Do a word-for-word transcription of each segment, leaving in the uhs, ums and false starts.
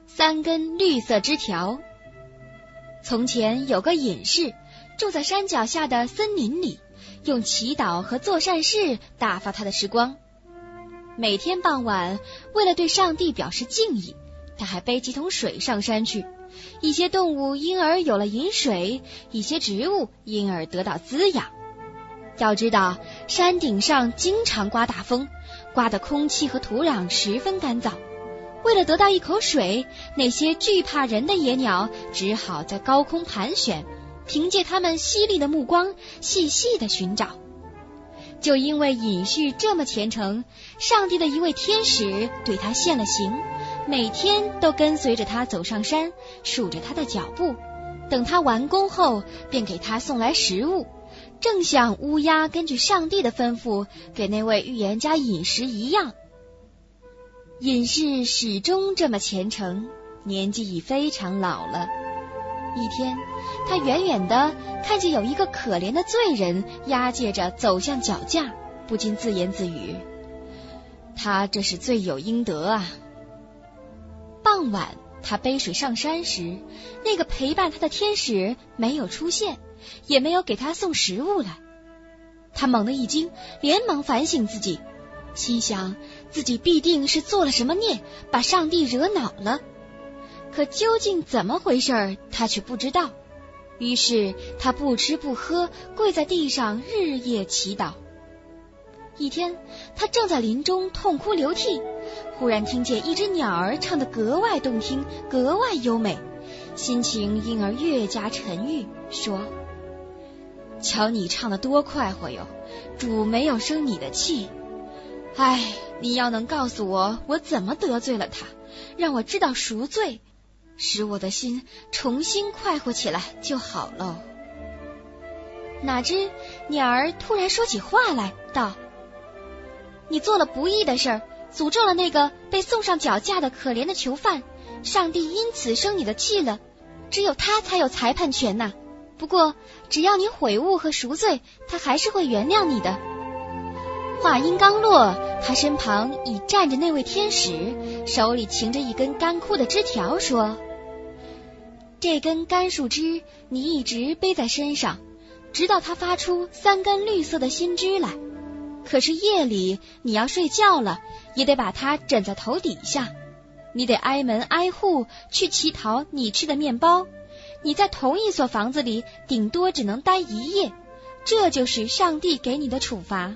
三根绿色枝条。从前有个隐士，住在山脚下的森林里，用祈祷和做善事打发他的时光。每天傍晚，为了对上帝表示敬意，他还背几桶水上山去。一些动物因而有了饮水，一些植物因而得到滋养。要知道，山顶上经常刮大风，刮得空气和土壤十分干燥。为了得到一口水，那些惧怕人的野鸟只好在高空盘旋，凭借它们犀利的目光细细地寻找。就因为隐士这么虔诚，上帝的一位天使对他现了形，每天都跟随着他走上山，数着他的脚步，等他完工后便给他送来食物，正像乌鸦根据上帝的吩咐给那位预言家饮食一样。隐士始终这么虔诚，年纪已非常老了。一天，他远远地看见有一个可怜的罪人押解着走向脚架，不禁自言自语，他这是罪有应得啊。傍晚，他背水上山时，那个陪伴他的天使没有出现，也没有给他送食物来。他猛地一惊，连忙反省自己，心想自己必定是做了什么孽，把上帝惹恼了。可究竟怎么回事，他却不知道。于是他不吃不喝，跪在地上日夜祈祷。一天，他正在林中痛哭流涕，忽然听见一只鸟儿唱得格外动听，格外优美，心情因而越加沉郁，说，瞧你唱得多快活哟，主没有生你的气。唉，你要能告诉我我怎么得罪了他，让我知道赎罪，使我的心重新快活起来就好了。哪知鸟儿突然说起话来，道，你做了不义的事儿，诅咒了那个被送上绞架的可怜的囚犯，上帝因此生你的气了，只有他才有裁判权呐。不过只要你悔悟和赎罪，他还是会原谅你的。话音刚落，他身旁已站着那位天使，手里擎着一根干枯的枝条，说，这根干树枝你一直背在身上，直到它发出三根绿色的新枝来。可是夜里你要睡觉了，也得把它枕在头底下，你得挨门挨户去乞讨你吃的面包，你在同一所房子里顶多只能待一夜，这就是上帝给你的处罚。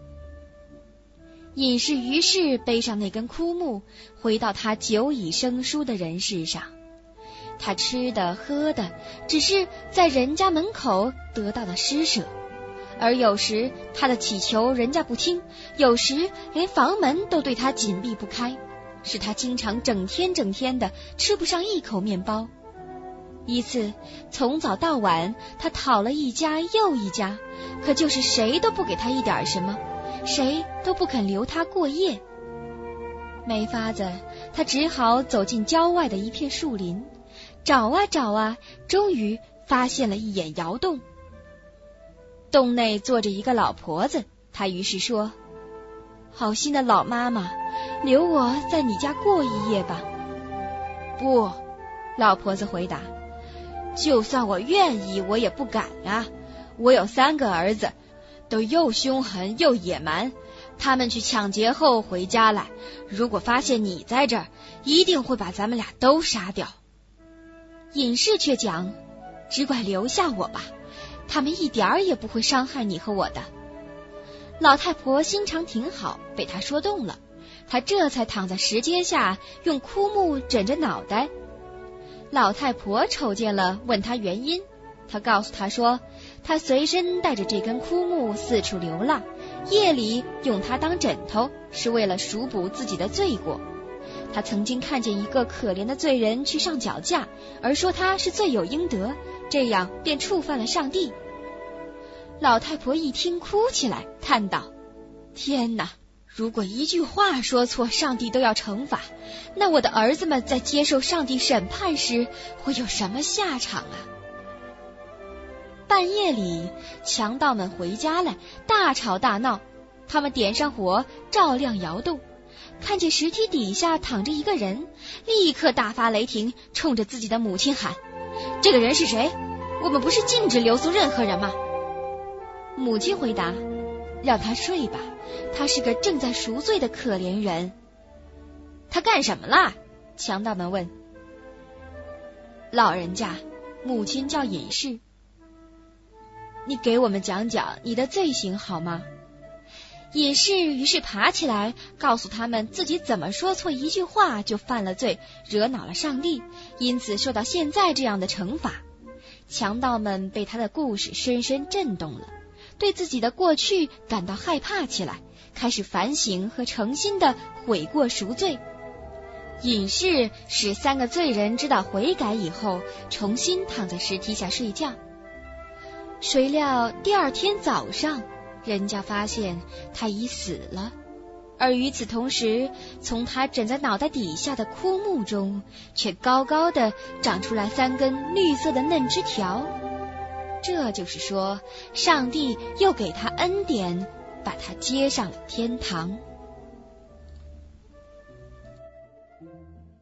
隐士于是背上那根枯木，回到他久已生疏的人世上。他吃的喝的只是在人家门口得到的施舍，而有时他的祈求人家不听，有时连房门都对他紧闭不开，使他经常整天整天的吃不上一口面包。一次从早到晚，他讨了一家又一家，可就是谁都不给他一点什么，谁都不肯留他过夜。没法子，他只好走进郊外的一片树林，找啊找啊，终于发现了一眼窑洞。洞内坐着一个老婆子，他于是说，好心的老妈妈，留我在你家过一夜吧。不，老婆子回答，就算我愿意，我也不敢啊。我有三个儿子，都又凶狠又野蛮，他们去抢劫后回家来，如果发现你在这儿，一定会把咱们俩都杀掉。隐士却讲，只管留下我吧，他们一点儿也不会伤害你和我的。老太婆心肠挺好，被他说动了，她这才躺在石阶下，用枯木枕着脑袋。老太婆瞅见了，问他原因，他告诉他说，他随身带着这根枯木四处流浪，夜里用它当枕头，是为了赎补自己的罪过。他曾经看见一个可怜的罪人去上绞架，而说他是罪有应得，这样便触犯了上帝。老太婆一听哭起来，叹道，天哪，如果一句话说错，上帝都要惩罚，那我的儿子们在接受上帝审判时会有什么下场啊？半夜里，强盗们回家来，大吵大闹，他们点上火，照亮窑洞， 看见石梯底下躺着一个人，立刻大发雷霆，冲着自己的母亲喊：这个人是谁？我们不是禁止留宿任何人吗？母亲回答：让他睡吧，他是个正在赎罪的可怜人。他干什么了？强盗们问。老人家，母亲叫隐士。你给我们讲讲你的罪行好吗？隐士于是爬起来，告诉他们自己怎么说错一句话就犯了罪，惹恼了上帝，因此受到现在这样的惩罚。强盗们被他的故事深深震动了，对自己的过去感到害怕起来，开始反省和诚心的悔过赎罪。隐士使三个罪人知道悔改以后，重新躺在石梯下睡觉。谁料第二天早上，人家发现他已死了，而与此同时，从他枕在脑袋底下的枯木中，却高高的长出来三根绿色的嫩枝条。这就是说，上帝又给他恩典，把他接上了天堂。